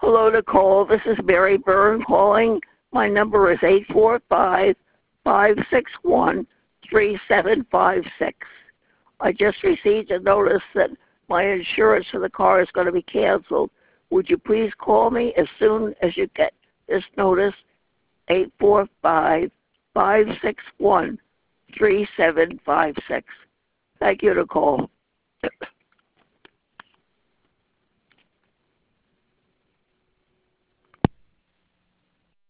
Hello, Nicole. This is Mary Byrne calling. My number is 845-561-3756. I just received a notice that my insurance for the car is going to be canceled. Would you please call me as soon as you get this notice? 845-561-3756. Thank you, Nicole.